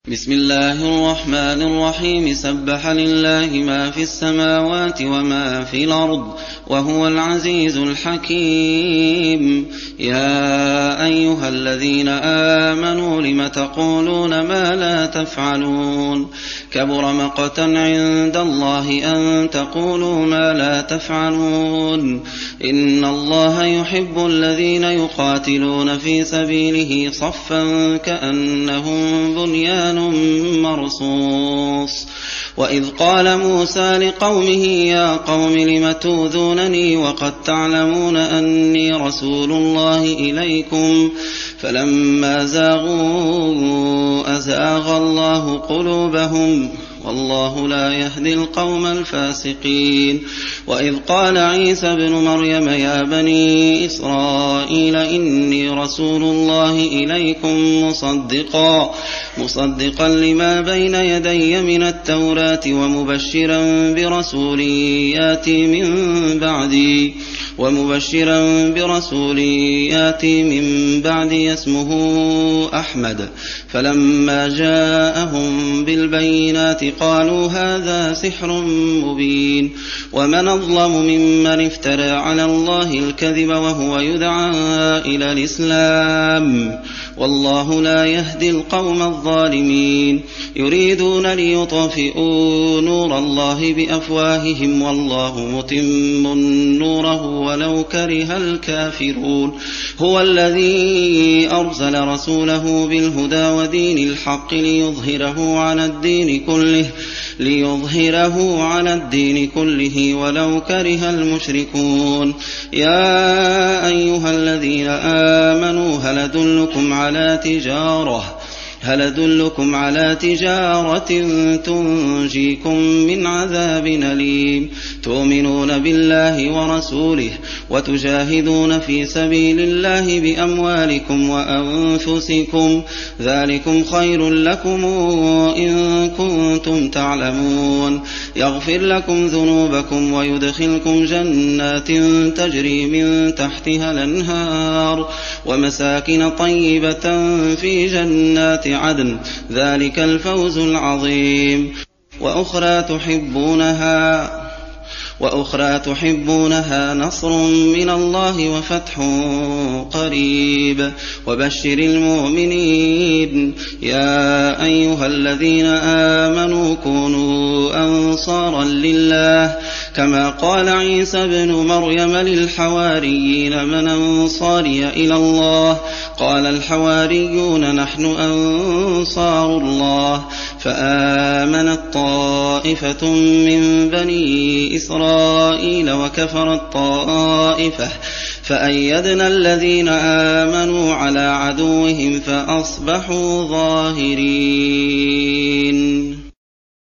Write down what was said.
بسم الله الرحمن الرحيم. سبح لله ما في السماوات وما في الأرض وهو العزيز الحكيم. يا أيها الذين آمنوا لم تقولون ما لا تفعلون؟ كبر مقتا عند الله أن تقولوا ما لا تفعلون. إن الله يحب الذين يقاتلون في سبيله صفا كأنهم بنيان مرصوص. وإذ قال موسى لقومه يا قوم لم تؤذونني وقد تعلمون أني رسول الله إليكم فلما زاغوا أزاغ الله قلوبهم والله لا يهدي القوم الفاسقين. وإذ قال عيسى ابن مريم يا بني إسرائيل إني رسول الله إليكم مصدقا لما بين يدي من التوراة ومبشرا برسول ياتي من بعدي اسمه أحمد. فلما جاءهم بالبينات قالوا هذا سحر مبين. ومن أظلم ممن افترى على الله الكذب وهو يدعى إلى الإسلام والله لا يهدي القوم الظالمين. يريدون ليطفئوا نور الله بأفواههم والله متم نوره ولو كره الكافرون. هو الذي أرسل رسوله بالهدى ودين الحق ليظهره على الدين كله ولو كره المشركون. يا أيها الذين آمنوا هل أدلكم على تجارة تنجيكم من عذاب أليم تؤمنون بالله ورسوله وتجاهدون في سبيل الله بأموالكم وأنفسكم ذلكم خير لكم إن كنتم تعلمون. يغفر لكم ذنوبكم ويدخلكم جنات تجري من تحتها الأنهار ومساكن طيبة في جنات عدن ذلك الفوز العظيم. وأخرى تحبونها نصر من الله وفتح قريب وبشر المؤمنين. يا أيها الذين آمنوا كونوا أنصارا لله كما قال عيسى ابن مريم للحواريين من أنصاري إلى الله قال الحواريون نحن أنصار الله. فآمنت طائفة من بني إسرائيل وكفرت طائفة فأيدنا الذين آمنوا على عدوهم فأصبحوا ظاهرين.